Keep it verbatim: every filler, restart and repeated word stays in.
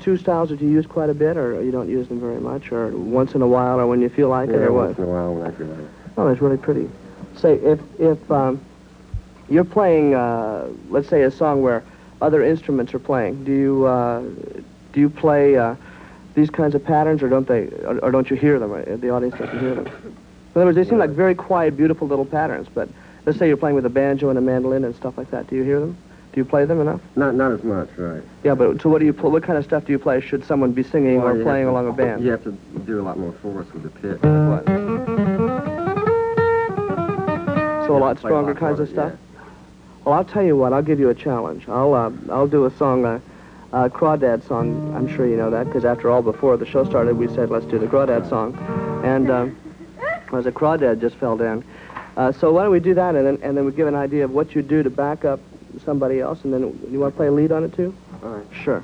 two styles that you use quite a bit, or you don't use them very much, or once in a while, or when you feel like yeah, it, or what? once in a while when I feel like it. Oh, that's really pretty. Say, if, if um, you're playing, uh, let's say, a song where other instruments are playing, do you, uh, do you play uh, these kinds of patterns, or don't they, or, or don't you hear them? Right? The audience doesn't hear them. In other words, they seem like very quiet, beautiful little patterns, but let's say you're playing with a banjo and a mandolin and stuff like that. Do you hear them? Do you play them enough? Not, not as much, right. Yeah, but so what do you pl what kind of stuff do you play? Should someone be singing Well, or playing to, along a band? You have to do a lot more force with the pitch. Like what? So a lot stronger a lot kinds harder, of stuff? Yeah. Well, I'll tell you what. I'll give you a challenge. I'll uh, I'll do a song, uh, uh, Crawdad song. I'm sure you know that, because after all, before the show started, we said let's do the Crawdad song, and um, as a Crawdad just fell down. Uh, so why don't we do that, and then and then we give an idea of what you do to back up somebody else, and then you want to play a lead on it too? All right. Sure.